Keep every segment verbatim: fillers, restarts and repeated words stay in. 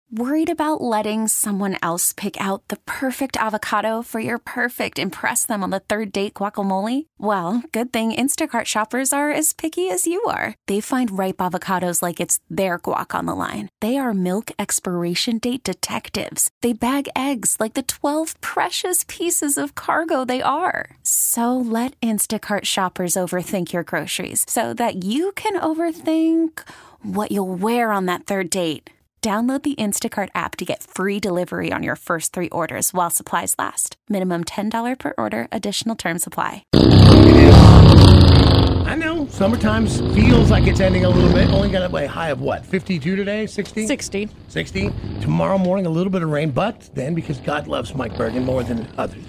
Worried about letting someone else pick out the perfect avocado for your perfect impress them on the third date guacamole? Well, good thing Instacart shoppers are as picky as you are. They find ripe avocados like it's their guac on the line. They are milk expiration date detectives. They bag eggs like the twelve precious pieces of cargo they are. So let Instacart shoppers overthink your groceries so that you can overthink what you'll wear on that third date. Download the Instacart app to get free delivery on your first three orders while supplies last. Minimum ten dollars per order. Additional terms apply. I know. Summertime feels like it's ending a little bit. Only got a high of what? fifty-two today? sixty? sixty. sixty. Tomorrow morning, a little bit of rain, but then because God loves Mike Bergen more than others,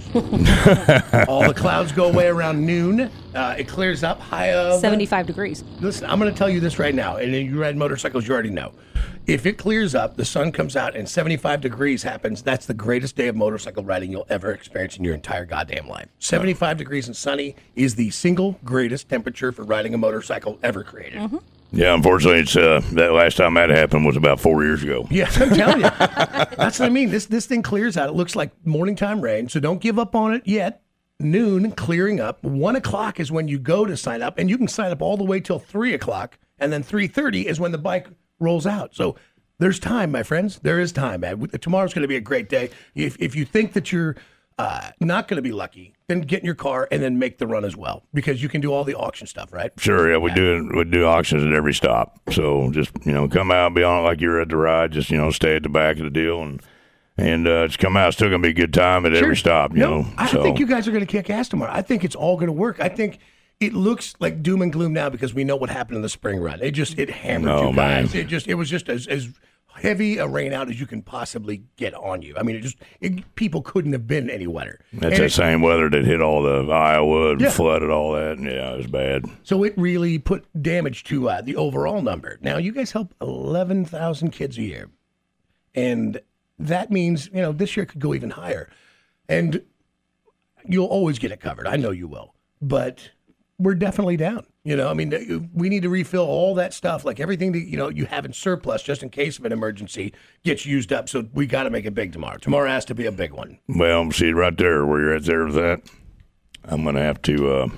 all the clouds go away around noon. Uh, it clears up. High of seventy-five degrees. Listen, I'm going to tell you this right now, and you ride motorcycles, you already know. If it clears up, the sun comes out, and seventy-five degrees happens, that's the greatest day of motorcycle riding you'll ever experience in your entire goddamn life. seventy-five degrees and sunny is the single greatest temperature for riding a motorcycle ever created. Mm-hmm. Yeah, unfortunately, it's uh, that last time that happened was about four years ago. Yeah, I'm telling you. That's what I mean. This this thing clears out. It looks like morning time rain, so don't give up on it yet. Noon, clearing up. One o'clock is when you go to sign up, and you can sign up all the way till three o'clock, and then three thirty is when the bike rolls out. So there's time, my friends. There is time, man. Tomorrow's going to be a great day. If if you think that you're uh, not going to be lucky, then get in your car and then make the run as well, because you can do all the auction stuff, right? Sure, yeah, we do we do auctions at every stop. So just, you know, come out, be on it like you're at the ride. Just, you know, stay at the back of the deal and and uh, just come out. It's still going to be a good time at Sure. every stop, you no, know. I so. think you guys are going to kick ass tomorrow. I think it's all going to work. I think it looks like doom and gloom now because we know what happened in the spring run. It just it hammered Oh, you guys. man. It just it was just as as heavy a rain out as you can possibly get on you. I mean, it just it, people couldn't have been any wetter. That's And that it- same weather that hit all the Iowa and Yeah. flooded all that. And yeah, it was bad. So it really put damage to uh, the overall number. Now, you guys help eleven thousand kids a year. And that means, you know, this year could go even higher. And you'll always get it covered. I know you will. But we're definitely down. You know, I mean, we need to refill all that stuff, like everything that, you know, you have in surplus just in case of an emergency gets used up. So we got to make it big tomorrow. Tomorrow has to be a big one. Well, see right there where you're at there with that. I'm going to have to, uh,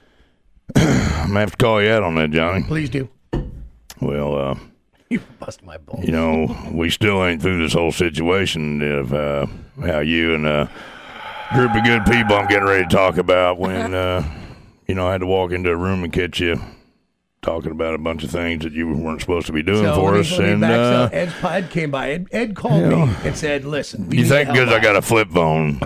I'm going to have to call you out on that, Johnny. Please do. Well, uh, You bust my balls. you know, we still ain't through this whole situation of uh, how you and a group of good people I'm getting ready to talk about when, uh, you know, I had to walk into a room and catch you talking about a bunch of things that you weren't supposed to be doing So for when us. he, when he And backs uh, up, Ed's Ed came by. Ed, Ed called me and said, listen. we you need think to because help I got out. a flip phone.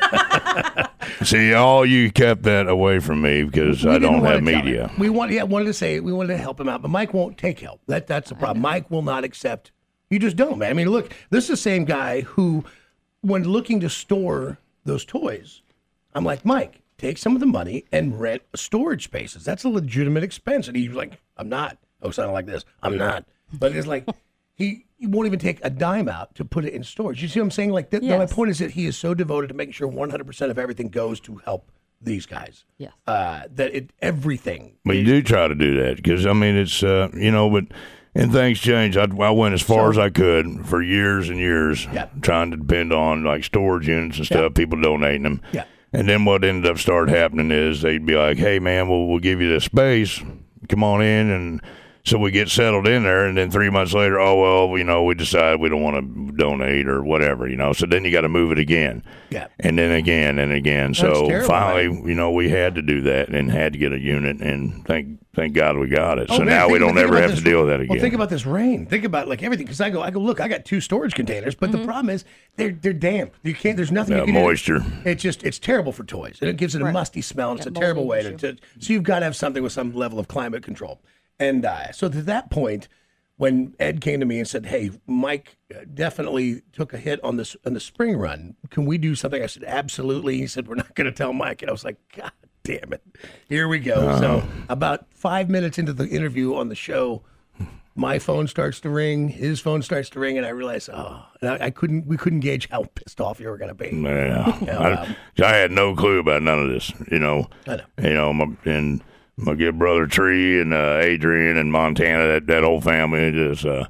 See, all you kept that away from me because We I didn't don't want have to tell media. him. We want, yeah, wanted to say it. We wanted to help him out, but Mike won't take help. That that's the problem. Mike will not accept. You just don't, man. I mean, look, this is the same guy who, when looking to store those toys, I'm like, Mike, take some of the money and rent storage spaces. That's a legitimate expense. And he's like, I'm not. Oh, sounding like this. I'm not. But it's like he, he won't even take a dime out to put it in storage. You see what I'm saying? Like, th- Yes. my point is that he is so devoted to making sure one hundred percent of everything goes to help these guys. Yes. Uh, that it everything. But you do try to do that because, I mean, it's, uh, you know, but, and things change. I, I went as far as I could for years and years Yeah. trying to depend on, like, storage units and stuff, Yeah. people donating them. Yeah. And then what ended up started happening is they'd be like, hey, man, well, we'll give you this space. Come on in. And so we get settled in there. And then three months later, oh, well, you know, we decide we don't want to donate or whatever, you know. So then you got to move it again. Yeah. And then again and again. That's So terrible, finally, man. you know, we had to do that and had to get a unit. And thank thank God we got it. Oh, So man, now think- we don't think ever about have this- to deal with that again. Well, think about this rain. Think about like everything. Because I go, I go. Look, I got two storage containers, but the problem is they're they're damp. You can't. There's nothing. Yeah, you can do. moisture. It's just it's terrible for toys, and it gives it a Right. musty smell. And it's Yeah, a terrible way mold to, to. So you've got to have something with some level of climate control. And uh, so to that point, when Ed came to me and said, "Hey, Mike uh, definitely took a hit on this on the spring run. Can we do something?" I said, "Absolutely." He said, "We're not going to tell Mike." And I was like, "God damn it, here we go." So about five minutes into the interview on the show, my phone starts to ring, his phone starts to ring, and I realize, oh, and I, I couldn't. We couldn't gauge how pissed off you were going to be. Yeah, Yeah, I, I had no clue about none of this. You know, I know. you know, my, and my good brother Tree and uh, Adrian and Montana, that that whole family just, uh,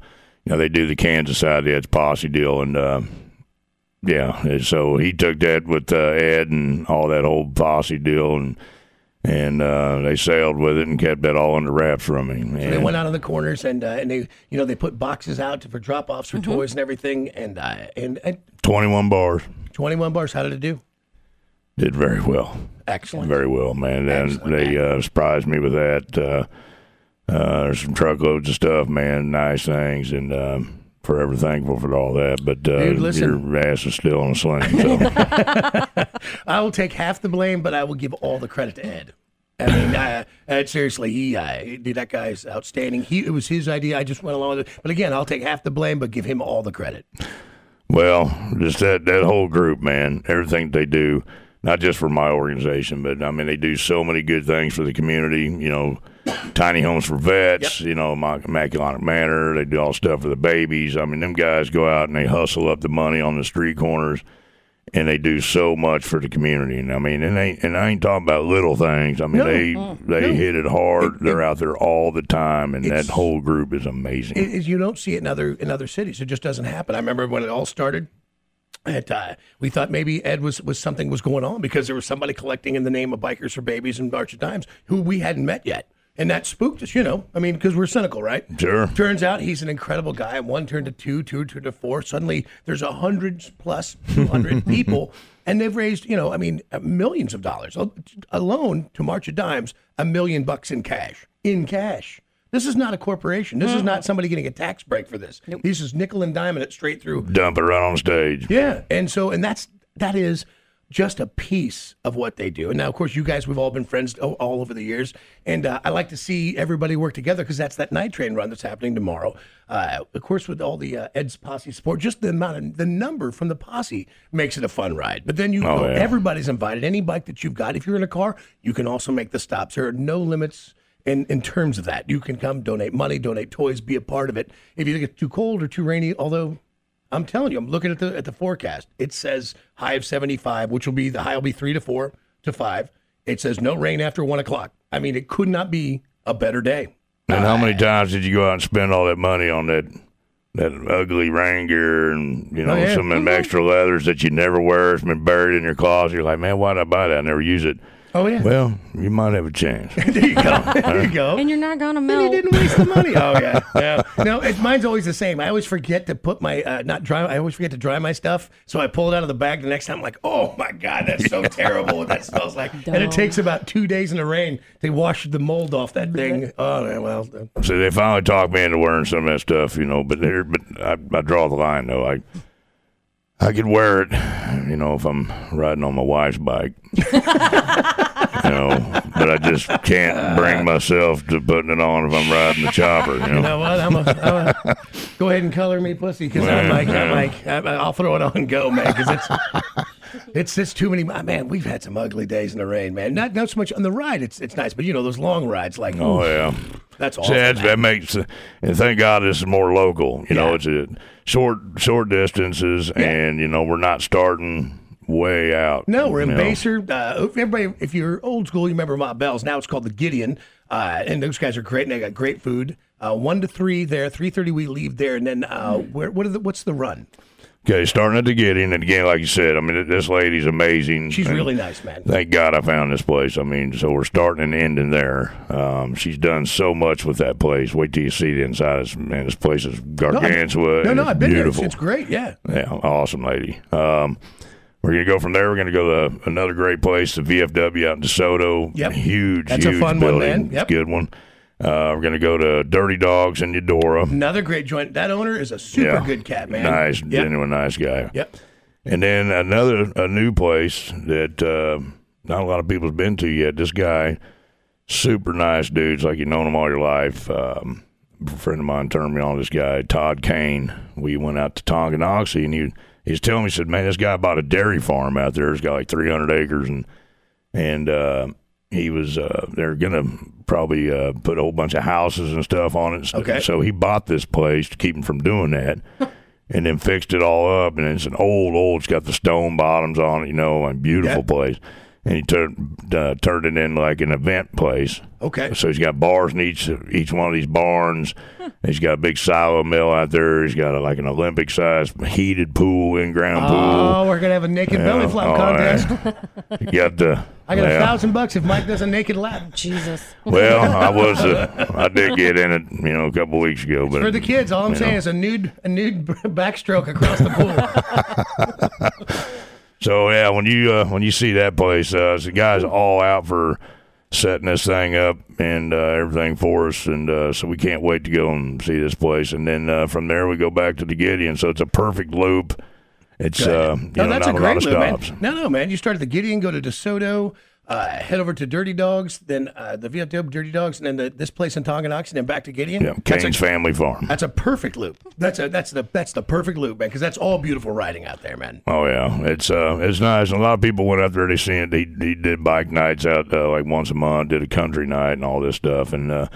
you know, they do the Kansas side of the Ed's Posse deal, and uh, yeah, and so he took that with uh, Ed and all that whole posse deal, and and uh, they sailed with it and kept that all under wraps from me. So they went out on the corners and uh, and they you know they put boxes out for drop offs for mm-hmm. toys and everything, and uh, and, and twenty-one bars. twenty-one bars. How did it do? Did very well. Excellent. Very well, man. And Excellent, they uh, surprised me with that. Uh, uh, there's some truckloads of stuff, man. Nice things, and um, forever thankful for all that. But uh, Dude, listen. your ass is still in a sling. So. I will take half the blame, but I will give all the credit to Ed. I mean, uh, Ed, seriously, he, uh, dude, that guy's outstanding. He, it was his idea. I just went along with it. But again, I'll take half the blame, but give him all the credit. Well, just that, that whole group, man, everything they do. Not just for my organization, but, I mean, they do so many good things for the community, you know, tiny homes for vets, yep. you know, Immaculate Manor. They do all stuff for the babies. I mean, them guys go out and they hustle up the money on the street corners, and they do so much for the community. And, I mean, and, they, and I ain't talking about little things. I mean, no, they uh, they no. hit it hard. It, They're it, out there all the time, and that whole group is amazing. It, it, you don't see it in other, in other cities. It just doesn't happen. I remember when it all started. At, uh, we thought maybe Ed was, was something was going on because there was somebody collecting in the name of Bikers for Babies and March of Dimes who we hadn't met yet. And that spooked us, you know. I mean, because we're cynical, right? Sure. Turns out he's an incredible guy. One turned to two, two turned to four. Suddenly there's a hundred plus two hundred people, and they've raised, you know, I mean, millions of dollars. Alone to March of Dimes, a million bucks in cash. In cash. This is not a corporation. This mm-hmm. is not somebody getting a tax break for this. Nope. This is nickel and diming it straight through. Dump it right on stage. Yeah, and so and that's that is just a piece of what they do. And now, of course, you guys, we've all been friends all, all over the years, and uh, I like to see everybody work together because that's that night train run that's happening tomorrow. Uh, of course, with all the uh, Ed's Posse support, just the amount of the number from the posse makes it a fun ride. But then you, oh, know, yeah. everybody's invited. Any bike that you've got, if you're in a car, you can also make the stops. There are no limits. In, in terms of that, you can come donate money, donate toys, be a part of it. If you think it's too cold or too rainy, although I'm telling you, I'm looking at the at the forecast. It says high of seventy-five, which will be the high will be three to four to five. It says no rain after one o'clock. I mean, it could not be a better day. And uh, how many times did you go out and spend all that money on that that ugly rain gear and you know oh, yeah. some of them extra leathers that you never wear? It's been buried in your closet. You're like, man, why did I buy that? I never use it. Oh, yeah. Well, you might have a chance. There you go. There you go. And you're not going to melt. And you didn't waste the money. Oh, yeah. yeah. No, it, mine's always the same. I always forget to put my, uh, not dry, I always forget to dry my stuff. So I pull it out of the bag the next time. I'm like, oh, my God, that's so terrible what that smells like. Dumb. And it takes about two days in the rain to wash the mold off that thing. Oh, well. So they finally talked me into wearing some of that stuff, you know, but, but I, I draw the line, though. I I could wear it, you know, if I'm riding on my wife's bike. You know, but I just can't bring myself to putting it on if I'm riding the chopper. You know, you know what? I'm a, I'm a, go ahead and color me pussy because I'm like, I'm like, I'll throw it on and go, man. Because it's it's it's too many. Man, we've had some ugly days in the rain, man. Not not so much on the ride. It's it's nice, but you know those long rides, like oh oof, yeah, that's awesome. That, that makes and thank God this is more local. You yeah. know, it's a short short distances, yeah. and you know we're not starting way out. No, we're in Baser. Uh, everybody, if you're old school, you remember Ma Bell's. Now it's called the Gideon, uh, and those guys are great. And they got great food. Uh, one to three there. Three thirty we leave there, and then uh, where? What are the? What's the run? Okay, starting at the Gideon, and again, like you said, I mean, this lady's amazing. She's really nice, man. Thank God I found this place. I mean, so we're starting and ending there. Um, she's done so much with that place. Wait till you see the inside. Of this, man, this place is gargantua. No, no, no I've been beautiful. there. It's great, yeah. Yeah, awesome lady. Um, we're going to go from there. We're going to go to another great place, the V F W out in DeSoto. Yep. Huge, That's huge a fun building. one, man. Yep. It's a good one. Uh, we're going to go to Dirty Dogs in Eudora. Another great joint. That owner is a super yeah. good cat, man. Nice, yep. genuine nice guy. Yep. And then another a new place that uh, not a lot of people have been to yet. This guy, super nice dudes, like you've known him all your life. Um, a friend of mine turned me on to this guy, Todd Kane. We went out to Tonganoxie, and he, he was telling me, he said, man, this guy bought a dairy farm out there. It's got like three hundred acres, and and uh, he was uh, they're going to probably uh, put a whole bunch of houses and stuff on it. Okay. So he bought this place to keep him from doing that. And then fixed it all up, and it's an old, old. It's got the stone bottoms on it, you know, and beautiful yep. place. and he turned uh, turned it into like an event place. Okay. So he's got bars in each each one of these barns. He's got a big silo mill out there. He's got a, like an Olympic sized heated pool, in ground pool. Oh, we're gonna have a naked Yeah, belly flop oh, contest. You got the. I got a well, thousand bucks if Mike does a naked lap. Jesus. Well, I was. Uh, I did get in it, you know, a couple weeks ago. But For the kids, all I'm you saying know. is a nude a nude backstroke across the pool. So yeah, when you uh, when you see that place, uh, the guys all out for setting this thing up and uh, everything for us, and uh, so we can't wait to go and see this place. And then uh, from there we go back to the Gideon. So it's a perfect loop. It's uh, you no, know, that's not a a, lot great of loop, stops. man. No, no, man. You start at the Gideon, go to DeSoto, uh, head over to Dirty Dogs, then uh, the V F W Dirty Dogs, and then the, this place in Tonganoxie, and then back to Gideon. Yeah, That's Kane's a, Family Farm. that's a perfect loop. That's a that's the that's the perfect loop, man, because that's all beautiful riding out there, man. Oh yeah, it's uh, it's nice. And a lot of people went out there. They seen it. He, he did bike nights out uh, like once a month. Did a country night and all this stuff. And uh,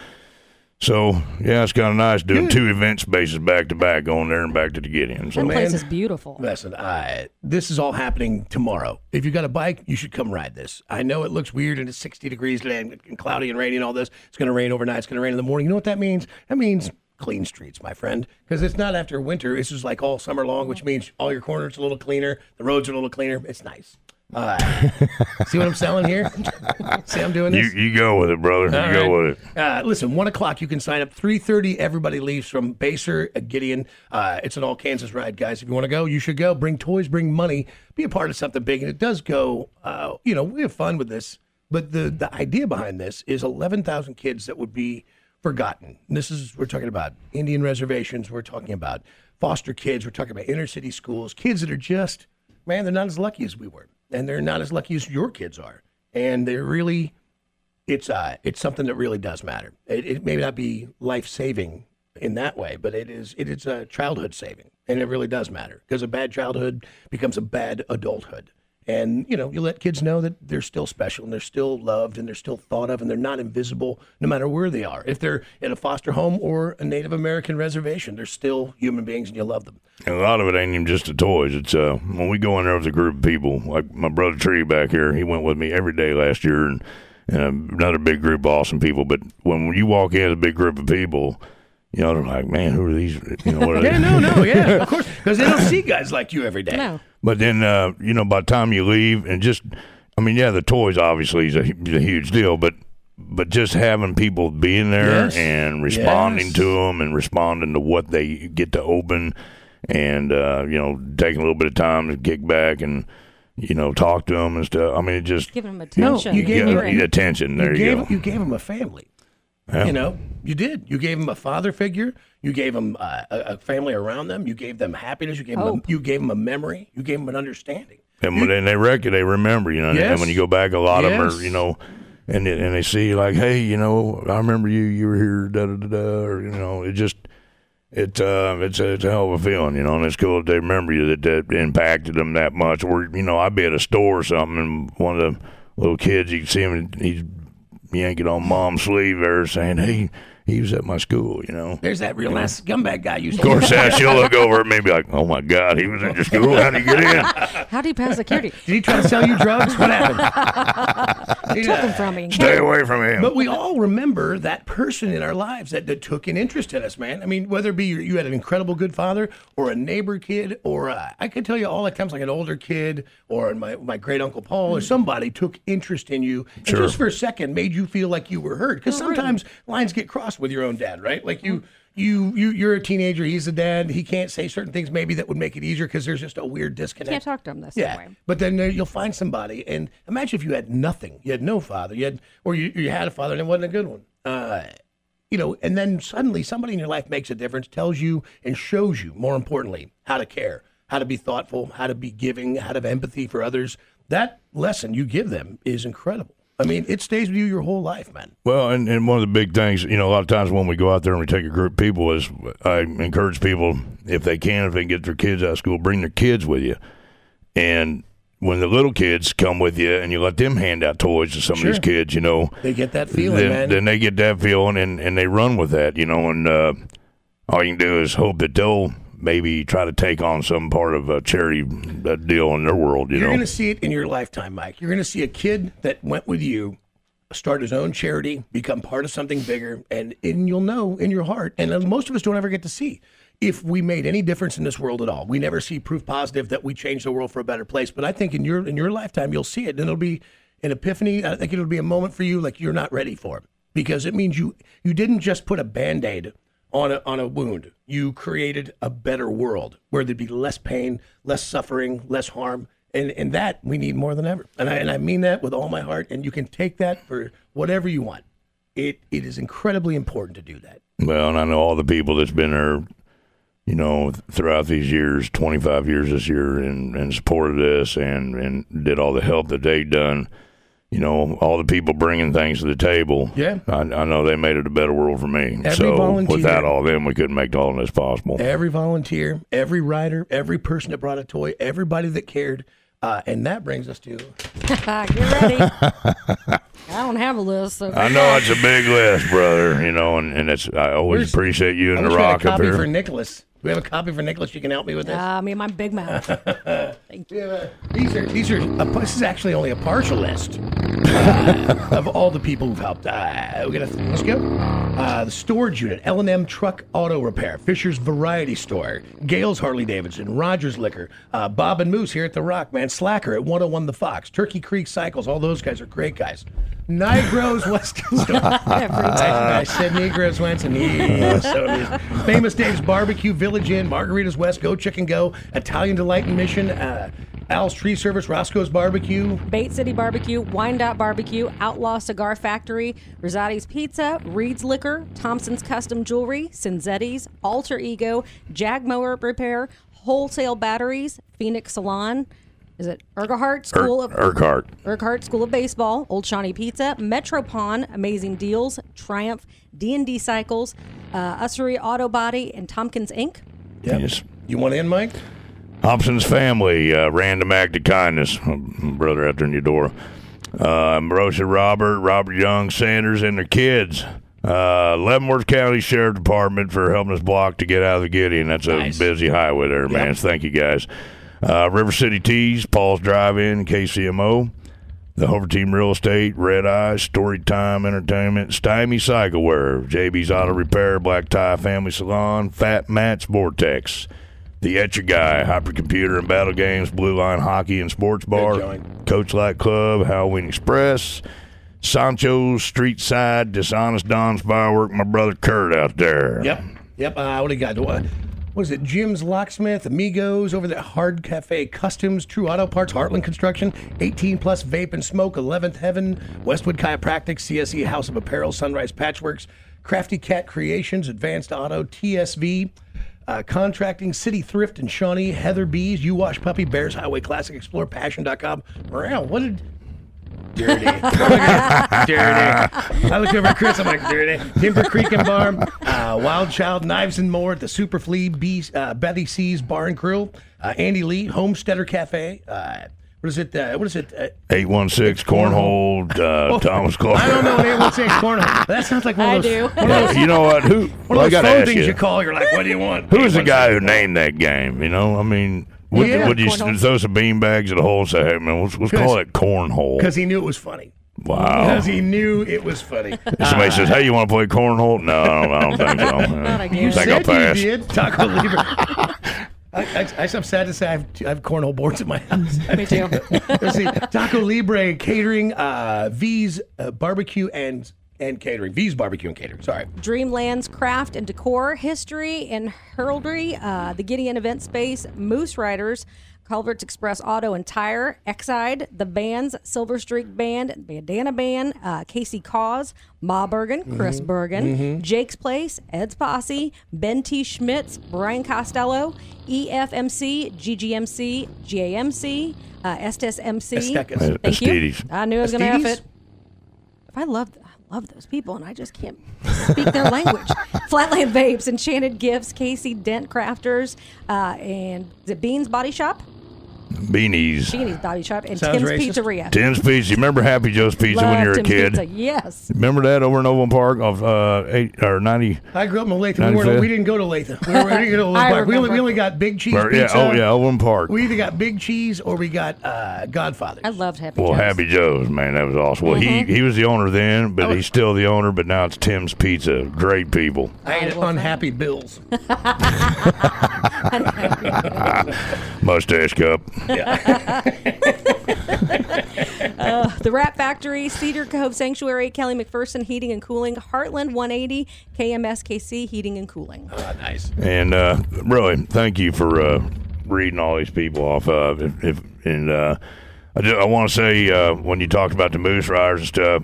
so yeah, it's kind of nice doing Good. two event spaces back to back, going there and back to the Gideon. So That man. place is beautiful. Listen, I, this is all happening tomorrow. If you got a bike, you should come ride this. I know it looks weird and it's sixty degrees and cloudy and rainy and all this. It's going to rain overnight. It's going to rain in the morning. You know what that means? That means clean streets, my friend, because it's not after winter. It's just like all summer long, which means all your corners are a little cleaner. The roads are a little cleaner. It's nice. Uh, see what I'm selling here? See I'm doing you this? you go with it, brother. You All go right. with it. Uh, listen, one o'clock you can sign up. three thirty, everybody leaves from Baser, uh, Gideon. Uh, it's an all Kansas ride, guys. If you want to go, you should go. Bring toys, bring money, be a part of something big. And it does go, uh, you know, we have fun with this. But the, the idea behind this is eleven thousand kids that would be forgotten. And this is, we're talking about Indian reservations. We're talking about foster kids. We're talking about inner city schools, kids that are just, man, they're not as lucky as we were. And they're not as lucky as your kids are. And they're really, it's uh, it's something that really does matter. It, it may not be life-saving in that way, but it is it is a childhood saving. And it really does matter because a bad childhood becomes a bad adulthood. And, you know, you let kids know that they're still special and they're still loved and they're still thought of and they're not invisible no matter where they are. If they're in a foster home or a Native American reservation, they're still human beings and you love them. And a lot of it ain't even just the toys. It's uh, when we go in there with a group of people, like my brother Tree back here, he went with me every day last year, and, and another big group of awesome people. But when you walk in with a big group of people, you know, they're like, man, who are these? You know, what are Yeah, they? no, no, yeah, of course, because they don't see guys like you every day. No. But then, uh, you know, by the time you leave, and just, I mean, yeah, the toys obviously is a, is a huge deal, but but just having people being there Yes. and responding Yes. to them and responding to what they get to open, and uh, you know, taking a little bit of time to kick back and you know talk to them and stuff. I mean, it just Give them No, attention. you gave yeah, them- Hearing. attention. There you you, gave go. you gave him a family. Yeah. You know, you did. You gave them a father figure. You gave them uh, a, a family around them. You gave them happiness. You gave them. A, Hope. you gave them a memory. You gave them an understanding. And when they wreck it, they remember, you know. Yes. And when you go back, a lot of them Yes. are, you know, and they, and they see like, hey, you know, I remember you. You were here, da da da da. Or you know, it just, it, uh, it's a, it's a hell of a feeling, you know. And it's cool that they remember you, that that impacted them that much. Or you know, I'd be at a store or something, and one of the little kids, you can see him, and he's yanking on mom's sleeve there, saying, hey. He was at my school, you know. There's that real nice scumbag guy you. Of course, now she'll look over at me and be like, oh, my God, he was at your school? How'd he get in? How do you pass security? Did he try to sell you drugs? What happened? Took them from me. Stay away from him. But we all remember that person in our lives that, that took an interest in us, man. I mean, whether it be you, you had an incredible good father or a neighbor kid, or uh, I could tell you all the times like an older kid or my, my great uncle Paul or somebody took interest in you and Sure. just for a second made you feel like you were heard. Because sometimes lines get crossed with your own dad, right? Like you. You, you, you're a teenager. He's a dad. He can't say certain things maybe that would make it easier because there's just a weird disconnect. Can't talk to them the same Yeah, way. but then uh, you'll find somebody, and imagine if you had nothing, you had no father, you had, or you, you had a father and it wasn't a good one. Uh, you know, and then suddenly somebody in your life makes a difference, tells you and shows you, more importantly, how to care, how to be thoughtful, how to be giving, how to have empathy for others. That lesson you give them is incredible. I mean, it stays with you your whole life, man. Well, and, and one of the big things, you know, a lot of times when we go out there and we take a group of people is I encourage people, if they can, if they can get their kids out of school, bring their kids with you. And when the little kids come with you and you let them hand out toys to some Sure. of these kids, you know, They get that feeling, then, man. then they get that feeling and, and they run with that, you know, and uh, all you can do is hope that they'll maybe try to take on some part of a charity uh, deal in their world. You You're know, going to see it in your lifetime, Mike. You're going to see a kid that went with you start his own charity, become part of something bigger, and, and you'll know in your heart, and most of us don't ever get to see if we made any difference in this world at all. We never see proof positive that we changed the world for a better place, but I think in your in your lifetime, you'll see it, and it'll be an epiphany. I think it'll be a moment for you like you're not ready for, because it means you you didn't just put a Band-Aid on a, on a wound. You created a better world where there'd be less pain, less suffering, less harm. And and that we need more than ever. And I and I mean that with all my heart. And you can take that for whatever you want. It It is incredibly important to do that. well, and I know all the people that's been there, you know, throughout these years, twenty-five years this year, and, and supported this and, and did all the help that they've done. You know, all the people bringing things to the table. Yeah. I, I know they made it a better world for me. Every so volunteer- without all them, we couldn't make all of this possible. Every volunteer, every rider, every person that brought a toy, everybody that cared. Uh, and that brings us to... Get ready. I don't have a list. So I know it's a big list, brother. You know, and, and it's I always Where's- appreciate you I and wish the we had a Rock up copy here. for Nicholas. Do we have a copy for Nicholas? You can help me with this? Uh, me and my big mouth. Thank you. Yeah, uh, these are these are. Uh, this is actually only a partial list uh, of all the people who've helped. Uh, we're gonna let's go. Uh, the storage unit, L and M Truck Auto Repair, Fisher's Variety Store, Gale's Harley Davidson, Rogers Liquor, uh, Bob and Moose here at the Rock, man, Slacker at one oh one The Fox, Turkey Creek Cycles. All those guys are great guys. Nigro's Western Store. I, I said Negroes went to Negroes. So it is. Famous Dave's Barbecue, Village Inn, Margaritas West, Go Chicken Go, Italian Delight and Mission, uh, Al's Tree Service, Roscoe's Barbecue. Bait City Barbecue, Wyandotte Barbecue, Outlaw Cigar Factory, Rosati's Pizza, Reed's Liquor, Thompson's Custom Jewelry, Cinzetti's, Alter Ego, Jag Mower Repair, Wholesale Batteries, Phoenix Salon. Is it Urquhart School of Urquhart. Urquhart School of Baseball, Old Shawnee Pizza, Metropon, Amazing Deals, Triumph, D and D Cycles, uh, Ussery Auto Body, and Tompkins Incorporated. Yep. Yes. You want in, Mike? Hobson's family, uh, random act of kindness. Brother out there in your door. Uh, Marosha Robert, Robert Young, Sanders, and their kids. Uh, Leavenworth County Sheriff Department for helping us block to get out of the Gideon. That's a Nice. busy highway there, man. Thank you, guys. Uh, River City Teas, Paul's Drive-In, K C M O. The Hover Team Real Estate, Red Eye, Storytime Entertainment, Stymie Cycleware, J B's Auto Repair, Black Tie Family Salon, Fat Matt's Vortex, The Etcher Guy, Hypercomputer and Battle Games, Blue Line Hockey and Sports Bar, joint. Coach Light Club, Halloween Express, Sancho's Street Side, Dishonest Don's Firework, my brother Kurt out there. Yep. Yep. Uh, what do you got? What, what is it? Jim's Locksmith, Amigos, over there, Hard Cafe Customs, True Auto Parts, Heartland Construction, eighteen plus Vape and Smoke, eleventh Heaven, Westwood Chiropractic, C S E House of Apparel, Sunrise Patchworks, Crafty Cat Creations, Advanced Auto, T S V, uh, Contracting, City Thrift and Shawnee, Heather Bees, You Wash Puppy, Bears Highway Classic, Explore Passion dot com. Wow, what did... Dirty. Dirty. I looked over at Chris. I'm like, dirty. Timber Creek and Bar, uh, Wild Child, Knives and More, the Super Flea, B, uh, Betty C's Bar and Grill, uh, Andy Lee, Homesteader Cafe. Uh, what is it? Uh, what is it? Uh, eight one six Cornhole, uh, oh, Thomas Clark. I don't know. Eight one six Cornhole. That sounds like one I of those. do. One of those, You know what? Who? one well, I of those gotta phone ask things you. you call. You're like, what do you want? Who was the eight one six guy who named that game? You know, I mean, would, Yeah. would you Cornhole. throw some beanbags at a hole and say, "Hey, man, let's, let's call it cornhole"? Because he knew it was funny. Wow. Because he knew it was funny. Somebody says, "Hey, you want to play cornhole?" No, I don't, I don't think so. Not I again. think I'll Said you pass. did. Taco Libre. I, I, I'm sad to say I have, I have cornhole boards at my house. Me too. Let's see. Taco Libre Catering, uh, V's uh, Barbecue and and Catering. V's Barbecue and Catering. Sorry. Dreamlands Craft and Decor, History and Heraldry, uh, the Gideon Event Space, Moose Riders, Culverts Express Auto and Tire, Exide, The Bands, Silver Streak Band, Bandana Band, uh, Casey Cause, Ma Bergen, Chris Bergen, Jake's Place, Ed's Posse, Ben T. Schmitz, Brian Costello, E F M C, G G M C, G A M C, uh, Estes M C. Estes. Thank you. Estides. I knew I was going to have Estides? it. I love I love those people, and I just can't speak their language. Flatland Vapes, Enchanted Gifts, Casey Dent Crafters, uh, and the Beans Body Shop. Beanies. Beanie's Body Shop and Sounds Tim's racist. Pizzeria. Tim's Pizza. You remember Happy Joe's Pizza Love when you were a Tim's kid? Pizza. Yes. Remember that over in Overland Park of uh, eight or ninety? I grew up in Latham. We, weren't, we didn't go to Latham. We, were, we didn't go to Overland I Park. We only, we remember. only got big cheese Or, pizza. yeah, oh yeah, Overland Park. We either got big cheese or we got uh, Godfather's. I loved Happy Well, Joe's. Happy Joe's, man, that was awesome. Well, Mm-hmm. he he was the owner then, but he's still the owner. But now it's Tim's Pizza. Great people. I ate will unhappy bills. Mustache cup. Uh, the Wrap Factory, Cedar Cove Sanctuary, Kelly McPherson Heating and Cooling, Heartland one eighty, K M S K C Heating and Cooling. Oh, nice. And uh, really, thank you for uh, reading all these people off. Uh, if, if, and uh, I, just, I want to say, uh, when you talked about the Moose Riders and stuff,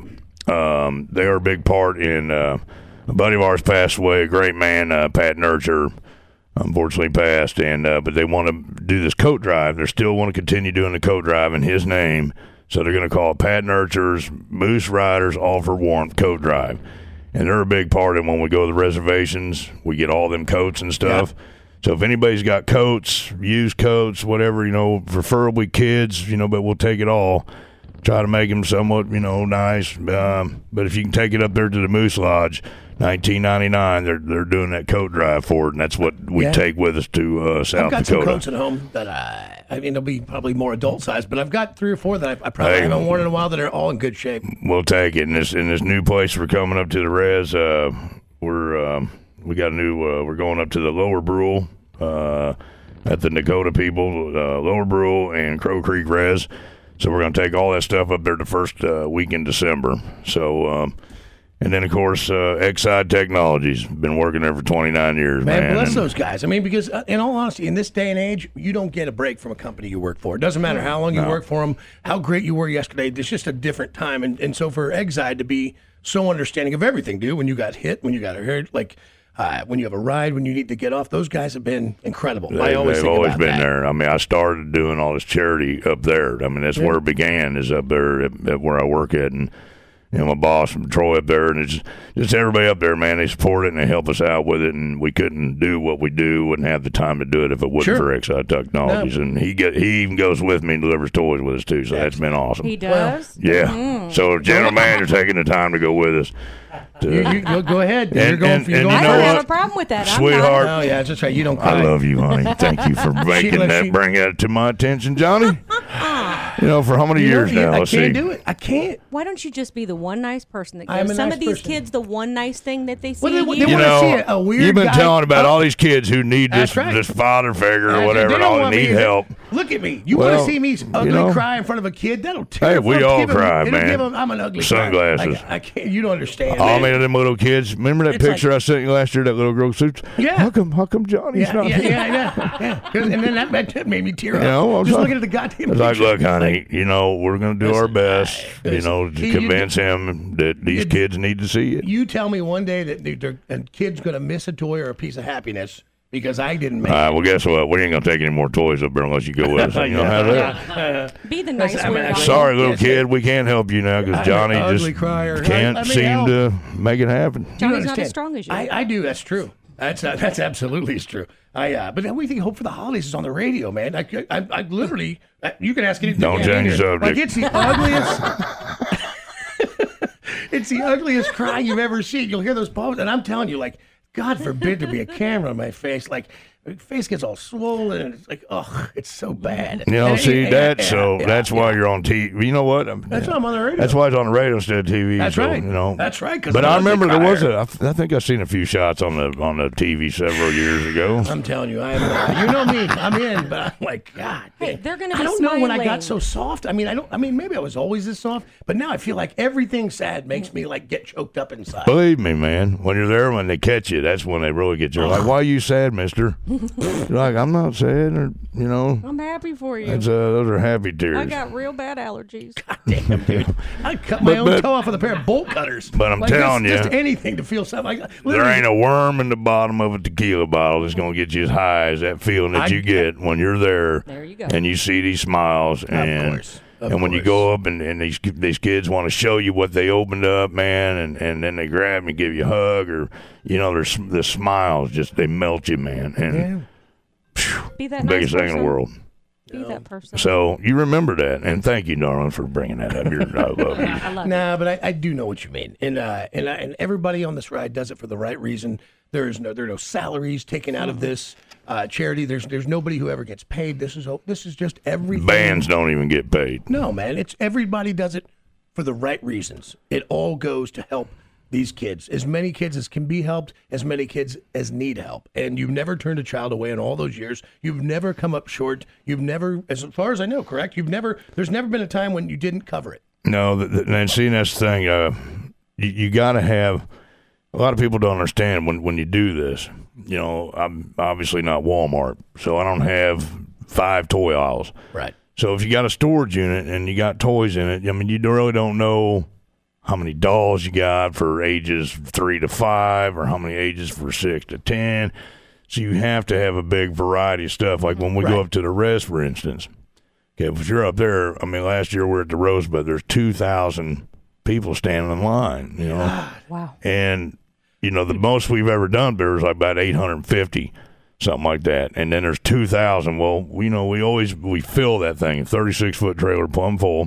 um, they are a big part in. Uh, a buddy of ours passed away, a great man, uh, Pat Nurture, unfortunately passed. And uh, but they want to do this coat drive. They still want to continue doing the coat drive in his name. So they're going to call it Pat Nurture's Moose Riders All for Warmth Coat Drive. And they're a big part of when we go to the reservations, we get all them coats and stuff. Yeah. So if anybody's got coats, used coats, whatever, you know, preferably kids, you know, but we'll take it all. Try to make them somewhat, you know, nice. Um, but if you can take it up there to the Moose Lodge, nineteen ninety-nine, they're they're doing that coat drive for it, and that's what we Yeah. take with us to uh, South I've got Dakota. some coats at home that I, I mean, they'll be probably more adult size, but I've got three or four that I, I probably Hey. haven't worn in a while that are all in good shape. We'll take it. In this in this new place we're coming up to the res, uh, we're um, we got a new. Uh, we're going up to the Lower Brule uh, at the Dakota people, uh, Lower Brule and Crow Creek Res. So we're going to take all that stuff up there the first uh, week in December. So. Um, And then, of course, uh, Exide Technologies. Been working there for twenty-nine years, man. Man, bless And- those guys. I mean, because uh, in all honesty, in this day and age, you don't get a break from a company you work for. It doesn't matter how long you No. work for them, how great you were yesterday. It's just a different time. And, and so for Exide to be so understanding of everything, dude, when you got hit, when you got hurt, like uh, when you have a ride, when you need to get off, those guys have been incredible. They, I always they've think always about been that. there. I mean, I started doing all this charity up there. I mean, that's where it began, is up there at, at where I work at. And, you know, my boss, Troy, up there, and it's just everybody up there, man. They support it and they help us out with it, and we couldn't do what we do, wouldn't have the time to do it if it wasn't Sure. for Exide Technologies. No. And he get he even goes with me and delivers toys with us too, so that's been awesome. He does? Yeah. So, general manager taking the time to go with us. To, You, you, go, go ahead. And- You're going and- for you're and going I you don't know have what? a problem with that. I'm Sweetheart, Oh, yeah, that's right. You don't I cry. love you, honey. Thank you for making like that, she- bring that to my attention, Johnny. You know, for how many You know, years you- now? I Let's can't see. do it. I can't. Why don't you just be the one nice person that I am gives a some nice of these person. kids the one nice thing that they see Well, they- in they you? You wanna know, see a- a weird you've been guy- telling about Oh. all these kids who need this That's right. this father figure or They whatever, don't and all want they me need to- help. Look at me. You Well, want to see me ugly you know. cry in front of a kid? That'll tear. Hey, we it'll all give him- cry, it'll man. give him- I'm an ugly Sunglasses. cry. I, I can't. You don't understand. All man. many of them little kids. Remember that It's picture like- I sent you last year? That little girl suits. Yeah. How come? How come Johnny's Yeah, not yeah, here? yeah, yeah, yeah. 'Cause- And then that, that made me tear up. You know, I'm Just like- looking at the goddamn It's like, picture. look, honey, you know, we're going to do our Listen, best, I- you know, to you- you- convince him that these you- kids need to see it. You tell me one day that they- they're, a kid's going to miss a toy or a piece of happiness because I didn't make All right, it. well, guess what? We ain't going to take any more toys up there unless you go with us. You know how that? Be the nice I mean, weird I- guy. Sorry, little Yes, kid, we can't help you now because I'm Johnny an ugly just crier. can't Let me seem help. to make it happen. You Johnny's not understand. as strong as you. I, I do. That's true. That's uh, that's absolutely is true. I uh, but we think Hope for the Holidays is on the radio, man. I, I, I literally, uh, you can ask anything. Don't yeah, change the either. subject. Like it's the ugliest. It's the ugliest cry you've ever seen. You'll hear those poems, and I'm telling you, like, God forbid there be a camera on my face. Like, my face gets all swollen, and it's like, oh, it's so bad. You know, And- see, and- that's yeah, so yeah, that's yeah. why you're on T V. You know what? That's why I'm on the radio. That's why it's on the radio instead of T V. That's so, right. You know, That's right, 'cause But I'm I an ugly remember there was crier. a. I f- I think I've seen a few shots on the on the T V several years ago. I'm telling you, I'm. Uh, you know me. I'm in, but I'm like, God. Hey, damn. they're gonna I be don't know when I smiling. got so soft. I mean, I don't. I mean, maybe I was always this soft, but now I feel like everything sad makes me like get choked up inside. Believe me, man. When you're there, when they catch you, that's when they really get you. Like, why are you sad, Mister? You're like, I'm not sad, or you know, I'm happy for you. it's, uh, those are happy tears. I got real bad allergies. Damn, dude. I cut my But- own but- toe off with a pair of bolt cutters. But I'm Like, telling just, you, just anything to feel something. Like, There literally- ain't a worm in the bottom of a tequila bottle that's going to get you as high as that feeling that I- you get when you're there. There you go. And you see these smiles, and course. Of and when you course. go up and, and these these kids want to show you what they opened up, man, and, and then they grab you and give you a hug, or you know, there's the smiles just they melt you, man, and Be that biggest nice thing in the person. world. Be that person. So you remember that, and thank you, darling, for bringing that up. You're, I love you. I love Nah, but I, I do know what you mean, and uh, and I, and everybody on this ride does it for the right reason. There is no there are no salaries taken out of this uh, charity. There's there's nobody who ever gets paid. This is this is just everything. Bands don't even get paid. No, man, it's everybody does it for the right reasons. It all goes to help these kids, as many kids as can be helped, as many kids as need help. And you've never turned a child away in all those years. You've never come up short. You've never, as far as I know, correct? You've never, there's never been a time when you didn't cover it. No, the, the, and see, that's the thing. Uh, you you got to have, a lot of people don't understand when, when you do this. You know, I'm obviously not Walmart, so I don't have five toy aisles. Right. So if you got a storage unit and you got toys in it, I mean, you don't- really don't know how many dolls you got for ages three to five or how many ages for six to ten. So you have to have a big variety of stuff. Like when we Right. go up to the res, for instance. Okay, if you're up there, I mean, last year we were at the Rosebud. There's two thousand people standing in line, you know. Wow. And, you know, the most we've ever done there was like about eight hundred fifty, something like that. And then there's two thousand. Well, you know, we always, we fill that thing, thirty-six foot trailer plumb full.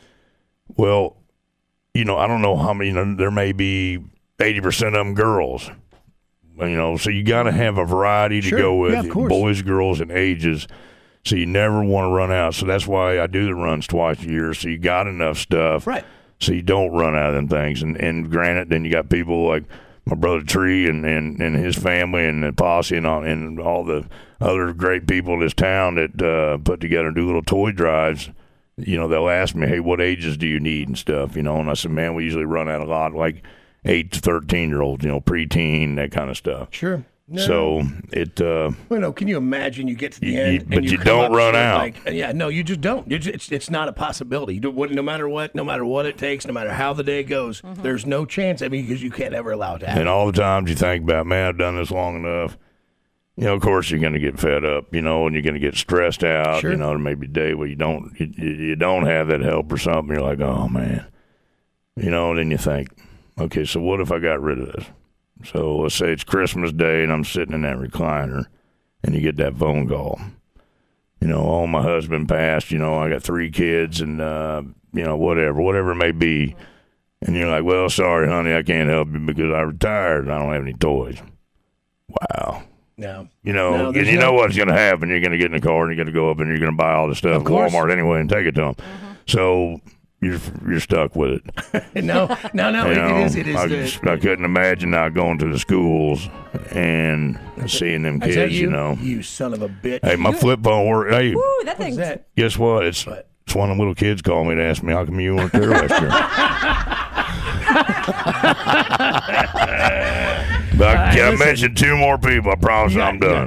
Well, you know, I don't know how many, you know, there may be eighty percent of them girls. You know, so you got to have a variety to Sure. go with, Yeah, of course. boys, girls, and ages. So you never want to run out. So that's why I do the runs twice a year. So you got enough stuff. Right. So you don't run out of them things. And, and granted, then you got people like my brother Tree and, and, and his family and the posse and all, and all the other great people in this town that uh, put together and do little toy drives. You know, they'll ask me, hey, what ages do you need and stuff, you know? And I said, man, we usually run out a lot, like eight to thirteen-year-olds, you know, preteen, that kind of stuff. Sure. No. So it uh, – Well, no, can you imagine you get to the You- end, you- but and you come don't up run short, out. Like, yeah, no, you just don't. You just, it's it's not a possibility. You do, what- no matter what, no matter what it takes, no matter how the day goes, there's no chance. I mean, because you can't ever allow it to happen. and all the times you think about, man, I've done this long enough. You know, of course, you're going to get fed up, you know, and you're going to get stressed out. Sure. You know, there may be a day where you don't you, you you don't have that help or something. You're like, oh, man. You know, and then you think, okay, so what if I got rid of this? So let's say it's Christmas Day and I'm sitting in that recliner and you get that phone call. You know, oh, my husband passed. You know, I got three kids and, uh, you know, whatever, whatever it may be. And you're like, well, sorry, honey, I can't help you because I retired and I don't have any toys. Wow. No. You know, No, and there's you no- know what's going to happen. You're going to get in the car and you're going to go up and you're going to buy all the stuff Of at course. Walmart anyway and take it to them. So you're you're stuck with it. no, no, no. You It, know, it is. It is. I, the, just, I couldn't imagine not going to the schools and seeing them is that kids. you? You know, You son of a bitch. hey, my flip phone work. Hey, Ooh, that What's thing's that? guess what? It's What? it's one of the little kids called me to ask me how come you weren't there last year. But I, I listen. mentioned two more people. I promise Yeah, I'm done.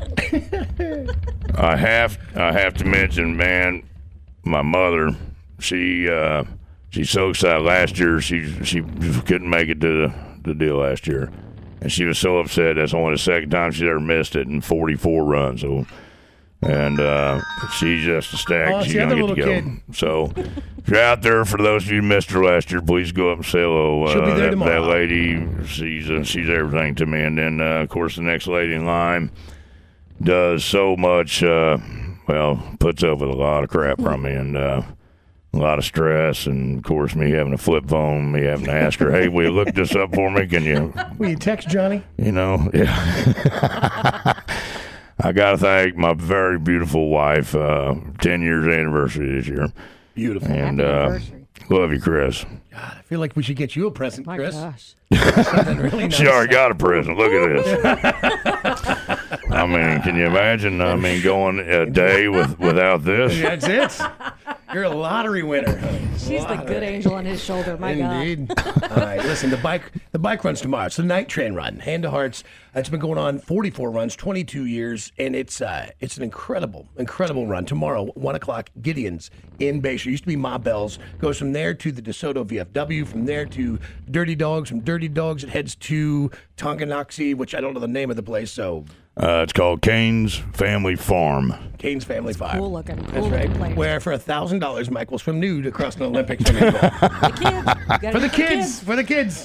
I have I have to mention, man, my mother. She uh, she's so excited. Last year, she she couldn't make it to the, the deal last year, and she was so upset. That's only the second time she's ever missed it in forty-four runs. So, and uh, she's just ecstatic. Oh, she's see, gonna other get to little go. So, if you're out there, for those of you who missed her last year, please go up and say hello. She'll be Uh, there that, tomorrow. that lady, she's uh, she's everything to me. And then, uh, of course, the next lady in line does so much. Uh, well, puts up with a lot of crap from me and uh, a lot of stress. And of course, me having a flip phone, me having to ask her, "Hey, will you look this up for me? Can you?" Will you text Johnny? You know, yeah. I got to thank my very beautiful wife. Uh, Ten years anniversary this year, Beautiful. and Happy uh, anniversary. love you, Chris. God, I feel like we should get you a present, My Chris. gosh. Something really nice. She already got a present. Look at this. I mean, can you imagine? I mean, going a day with without this. That's it. You're a lottery winner. She's the good angel on his shoulder. My God. Indeed. All right, listen. The bike, the bike runs tomorrow. It's the night train run, Hand to Hearts. It's been going on forty-four runs, twenty-two years, and it's uh, it's an incredible, incredible run. Tomorrow, one o'clock, Gideon's in Bayshore. Used to be Ma Bell's. Goes from there to the DeSoto V F W. From there to Dirty Dogs. From Dirty Dogs, it heads to Tonganoxie, which I don't know the name of the place. So Uh, it's called Kane's Family Farm. Kane's Family Fire. Cool looking. Cool That's looking right. place. Where for a thousand dollars, Mike will swim nude across an Olympic swimming pool. The kids. You gotta For the get kids. For the kids.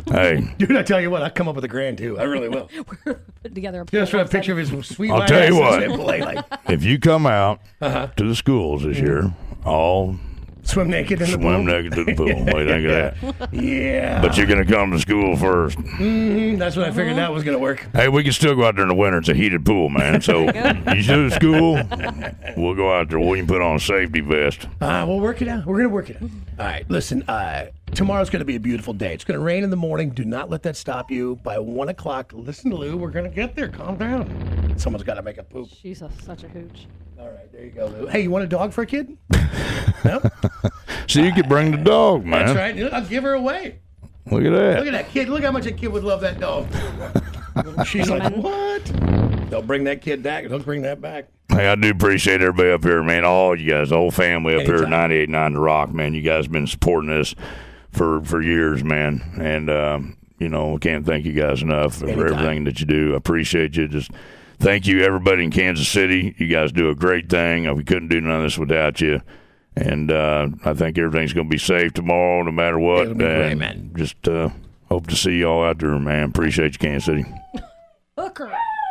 Hey, Dude, I tell you what, I'll come up with a grand, too. I really will. Put together a Just for a picture of his sweet I'll white tell ass you and what. play like if you come out Uh-huh. to the schools this year, all swim naked in the swim pool. naked to the pool. What do you think of that? Yeah. But you're going to come to school first. Mm, that's what I figured that was going to work. Hey, we can still go out there in the winter. It's a heated pool, man. So you do the school, we'll go out there. We can put on a safety vest. Uh, we'll work it out. We're going to work it out. All right, listen, uh, tomorrow's going to be a beautiful day. It's going to rain in the morning. Do not let that stop you. By one o'clock, listen to Lou. We're going to get there. Calm down. Someone's got to make a poop. She's a, such a hooch. All right, there you go, Lou. Hey, you want a dog for a kid? No? So you could bring the dog, man. That's right. You know, I'll give her away. Look at that. Look at that kid. Look how much a kid would love that dog. She's like, what? They'll bring that kid back. They'll bring that back. Hey, I do appreciate everybody up here, man. All you guys, the whole family up here at Anytime. ninety-eight point nine The Rock, man. You guys have been supporting us for, for years, man. And, um, you know, I can't thank you guys enough for Anytime. everything that you do. I appreciate you. Just thank you, everybody in Kansas City. You guys do a great thing. We couldn't do none of this without you. And uh, I think everything's going to be safe tomorrow, no matter what. It'll be great, And man. Just uh, hope to see y'all out there, man. Appreciate you, Kansas City. Hooker.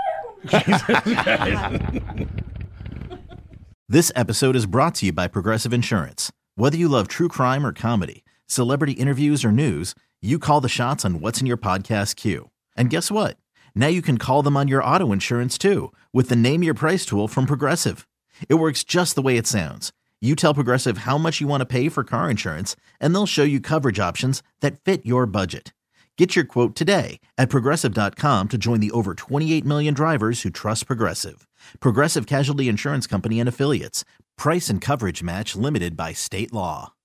This episode is brought to you by Progressive Insurance. Whether you love true crime or comedy, celebrity interviews or news, you call the shots on what's in your podcast queue. And guess what? Now you can call them on your auto insurance too with the Name Your Price tool from Progressive. It works just the way it sounds. You tell Progressive how much you want to pay for car insurance, and they'll show you coverage options that fit your budget. Get your quote today at Progressive dot com to join the over twenty-eight million drivers who trust Progressive. Progressive Casualty Insurance Company and Affiliates. Price and coverage match limited by state law.